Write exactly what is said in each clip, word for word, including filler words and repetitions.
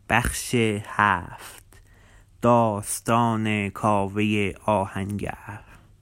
بخش هفت. داستان کاوه آهنگر.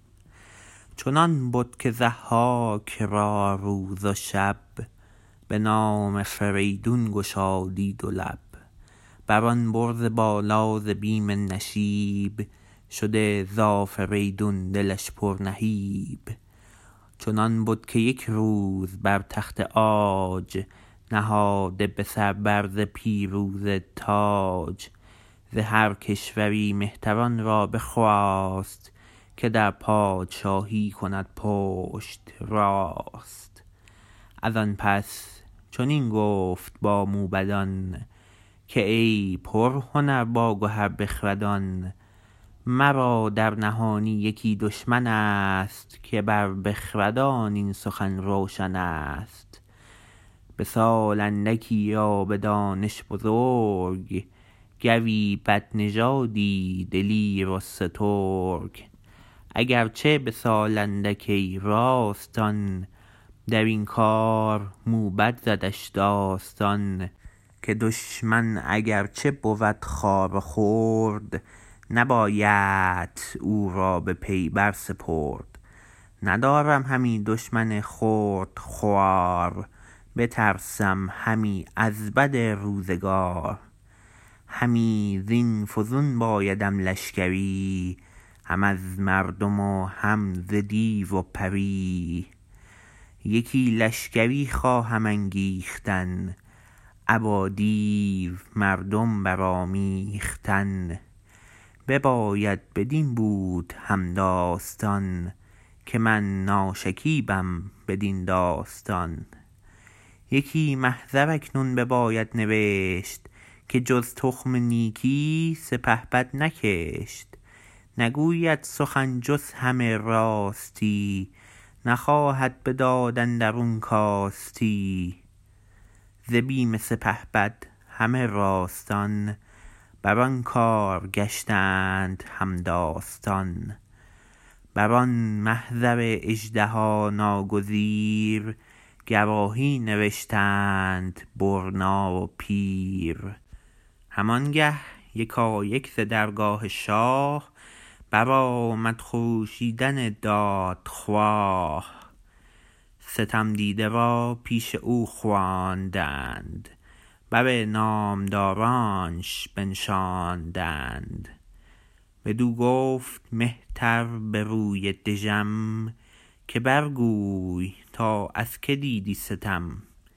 چنان بد که ضحاک را روز و شب، به نام فریدون گشادی دو لب. بران برز بالا ز بیم نشیب، شده ز آفریدون دلش پر نهیب. چنان بد که یک روز بر تخت عاج، نهاده به سر بر ز پیروزه تاج. ز هر کشوری مهتران را بخواست، که در پادشاهی کند پشت راست. از آن پس چنین گفت با موبدان، که ای پر هنر با گهر بخردان. مرا در نهانی یکی دشمن است، که بر بخردان این سخن روشن است. به سال اندکی یا به دانش بزرگ، گوی بدنژادی دلیر و سترگ. اگرچه به سال اندک ای راستان، در این کار موبد زدش داستان. که دشمن اگرچه بود خوار و خرد، نباید او را به پی بر سپرد. ندارم همی دشمن خرد خوار، بترسم همی از بد روزگار. همی زین فزون بایدم لشکری، هم از مردم و هم ز دیو و پری. یکی لشکری خواهم انگیختن، ابا دیو مردم برآمیختن. بباید بدین بود هم داستان، که من ناشکیبم بدین داستان. یکی محضر اکنون بباید نوشت، که جز تخم نیکی سپهبد نکشت. نگوید سخن جز همه راستی، نخواهد به داد اندرون کاستی. ز بیم سپهبد همه راستان، بران کار گشتند هم داستان. بران محضر اژدها ناگزیر، گواهی نوشتند برنا و پیر. همانگه یکایک ز درگاه شاه، برآمد خروشیدن دادخواه. ستمدیده را پیش او خواندند، بر نامدارانش بنشاندند. بدو گفت مهتر به روی دژم، که برگوی تا از که دیدی ستم.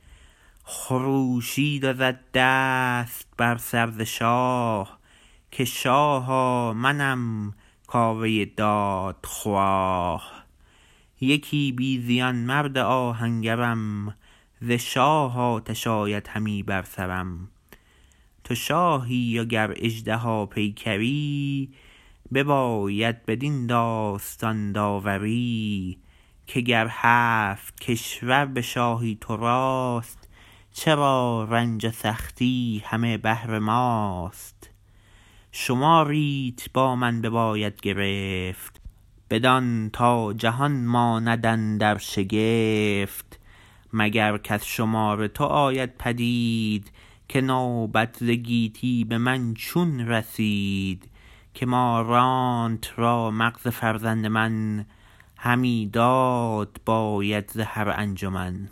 خروشید و زد دست بر سر ز شاه، که شاها منم کاوه دادخواه. یکی بی زیان مرد آهنگرم، ز شاه آتش آید همی بر سرم. تو شاهی و گر اژدها پیکری، بباید بدین داستان داوری. که گر هفت کشور به شاهی تو راست، چرا رنج و سختی همه بهر ماست. شماریت با من بباید گرفت، بدان تا جهان ماند اندر شگفت. مگر کز شمار تو آید پدید، که نوبت ز گیتی به من چون رسید. که مارانت را مغز فرزند من، همی داد باید ز هر انجمن.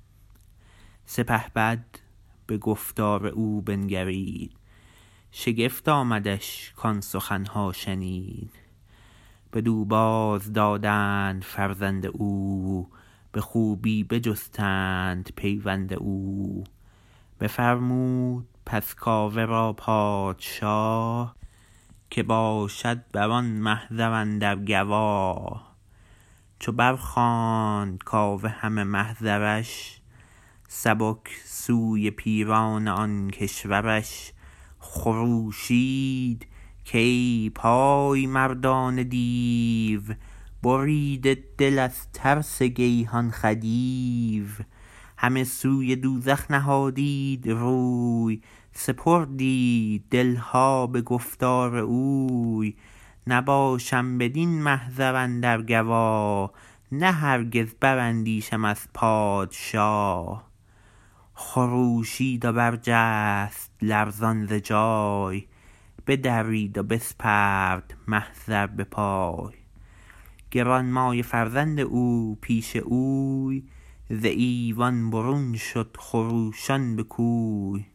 سپهبد به گفتار او بنگرید، شگفت آمدش کان سخنها شنید. بدو باز دادند فرزند او، به خوبی بجستند پیوند او. بفرمود پس کاوه را پادشاه، که باشد بران محضر اندر گواه. چو برخواند کاوه همه محضرش، سبک سوی پیران آن کشورش. خروشید کای پای مردان دیو، بریده دل از ترس گیهان خدیو. همه سوی دوزخ نهادید روی، سپردید دلها به گفتار اوی. نباشم بدین محضر اندر گواه، نه هرگز براندیشم از پادشاه. خروشید و برجست لرزان ز جای، بدرید و بسپرد محضر به پای. گرانمایه فرزند او پیش اوی، ز ایوان برون شد خروشان به کوی.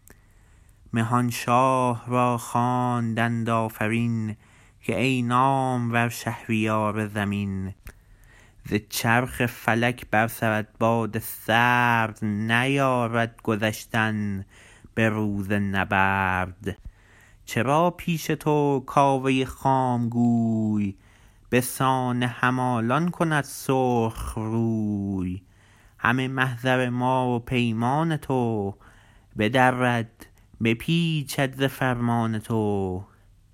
مهان شاه را خواندند آفرین، که ای نامور شهریار زمین. ز چرخ فلک برسرد باد سرد، نیارد گذشتن به روز نبرد. چرا پیش تو کاوه خام گوی، به سان همالان کند سرخ روی. همه محضر ما و پیمان تو، بدرد بپیچد ز فرمان تو.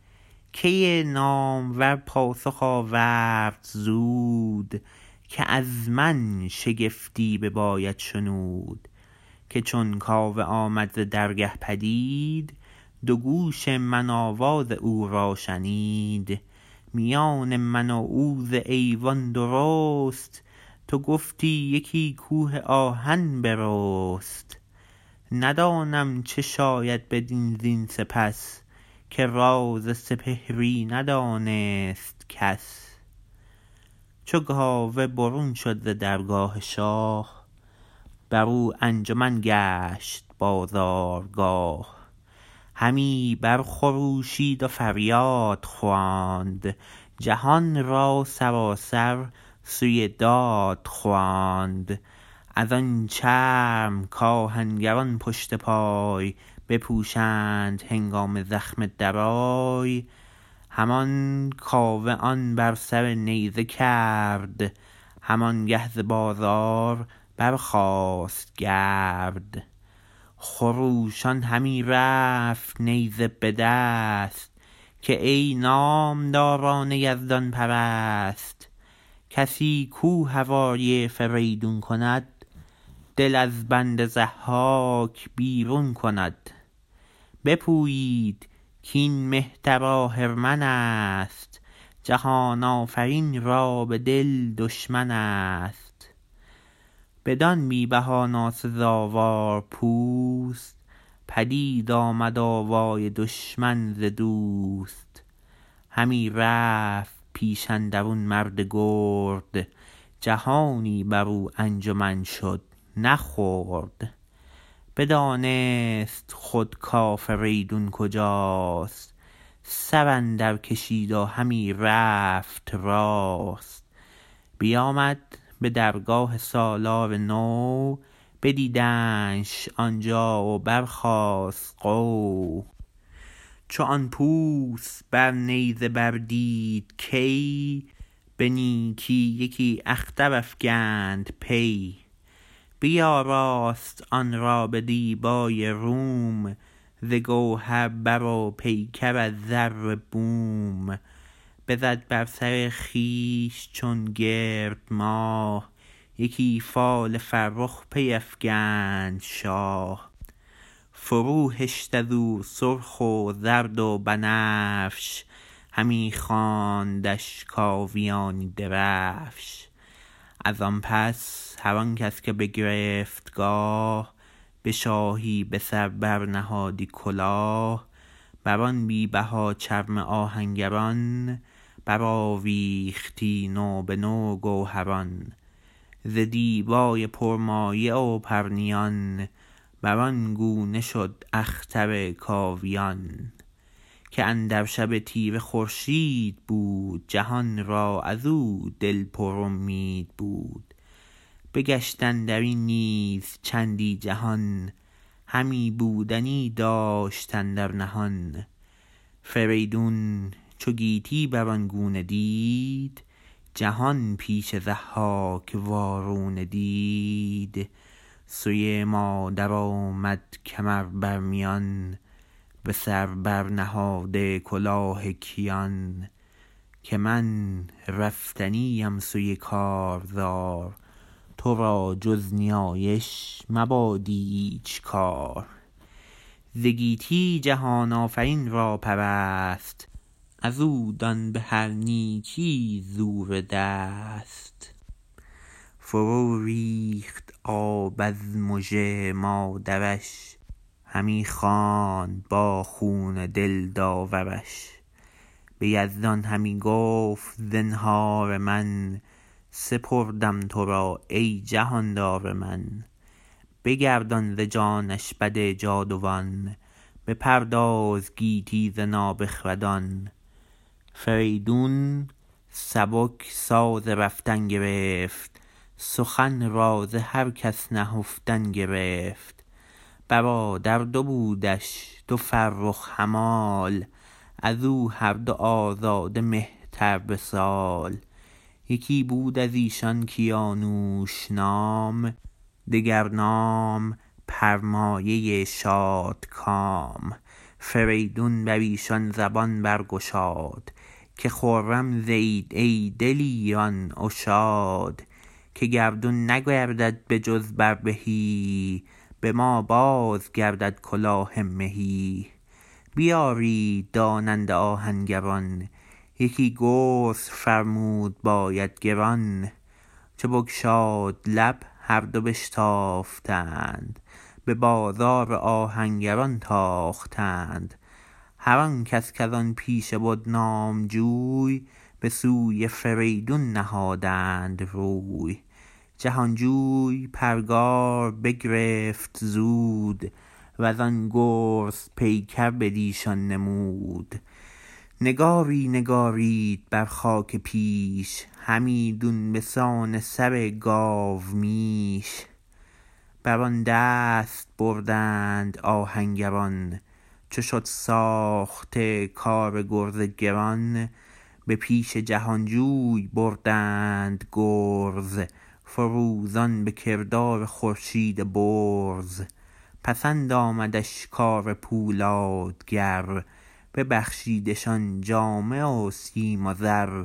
کی نامور پاسخ آورد زود، که از من شگفتی بباید شنود. که چون کاوه آمد ز درگه پدید، دو گوش من آواز او را شنید. میان من و او ز ایوان درست، تو گفتی یکی کوه آهن برست. ندانم چه شاید بدین زین سپس، که راز سپهری ندانست کس. چو کاوه برون شد ز درگاه شاه، برو انجمن گشت بازارگاه. همی برخروشید و فریاد خواند، جهان را سراسر سوی داد خواند. از آن چرم کآهنگران پشت پای، بپوشند هنگام زخم درای. همان کاوه آن بر سر نیزه کرد، همانگه ز بازار برخاست گرد. خروشان همی رفت نیزه به دست، که ای نامداران یزدان پرست. کسی کو هوای فریدون کند، دل از بند ضحاک بیرون کند. بپویید کین مهتر آهرمن است، جهان آفرین را به دل دشمن است. بدان بی بها ناسزاوار پوست، پدید آمد آوای دشمن ز دوست. همی رفت پیش اندرون مرد گرد، جهانی برو انجمن شد نه خرد. بدانست خود کآفریدون کجاست، سر اندر کشید و همی رفت راست. بیامد به درگاه سالار نو، بدیدنش آنجا و برخاست غو. چو آن پوست بر نیزه بردید کی، به نیکی یکی اختر افگند پی. بیاراست آن را به دیبای روم، ز گوهر بر و پیکر از زر بوم. بزد بر سر خویش چون گرد ماه، یکی فال فرخ پی افگند شاه. فرو هشت ازو سرخ و زرد و بنفش، همی خواندش کاویانی درفش. از آن پس هر آن کس که بگرفت گاه، به شاهی به سر برنهادی کلاه. بران بی بها چرم آهنگران، برآویختی نو به نو گوهران. ز دیبای پرمایه و پرنیان، بران گونه شد اختر کاویان. که اندر شب تیره خورشید بود، جهان را ازو دل پر امید بود. بگشت اندرین نیز چندی جهان، همی بودنی داشت اندر نهان. فریدون چو گیتی بران گونه دید، جهان پیش ضحاک وارونه دید. سوی مادر آمد کمر بر میان، به سر برنهاده کلاه کیان. که من رفتنیم سوی کارزار، تو را جز نیایش مبادی ایچ کار. ز گیتی جهان آفرین را پرست، ازو دان به هر نیکی زور دست. فرو ریخت آب از مژه مادرش، همی خواند با خون دل داورش. به یزدان همی گفت زنهار من، سپردم تو را ای جهاندار من. بگردان ز جانش بد جادوان، بپرداز گیتی ز نابخردان. فریدون سبک ساز رفتن گرفت، سخن را ز هر کس نهفتن گرفت. برادر دو بودش دو فرخ همال، ازو هر دو آزاده مهتر به سال. یکی بود از ایشان کیانوش نام، دگر نام پرمایه شادکام. فریدون بر ایشان زبان برگشاد، که خرم زید ای دل ایران گشاد. که گردون نگردد به جز بر بهی، به ما باز گردد کلاه مهی. بیارید داننده آهنگران، یکی گرز فرمود باید گران. چو بگشاد لب هر دو بشتافتند، به بازار آهنگران تاختند. هر آن کس کزان پیشه بد نامجوی، به سوی فریدون نهادند روی. جهانجوی پرگار بگرفت زود، وزان گرز پیکر بدیشان نمود. نگاری نگارید بر خاک پیش، همیدون به سان سر گاومیش. بران دست بردند آهنگران، چو شد ساخته کار گرز گران. به پیش جهانجوی بردند گرز، فروزان به کردار خورشید برز. پسند آمدش کار پولادگر، ببخشیدشان جامه و سیم و زر.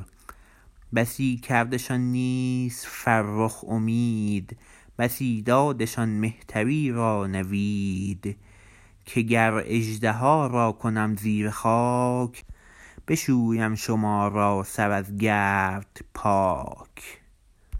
بسی کردشان نیز فرخ امید، بسی دادشان مهتری را نوید. که گر اژدها را کنم زیر خاک، بشویم شما را سر از گرد پاک.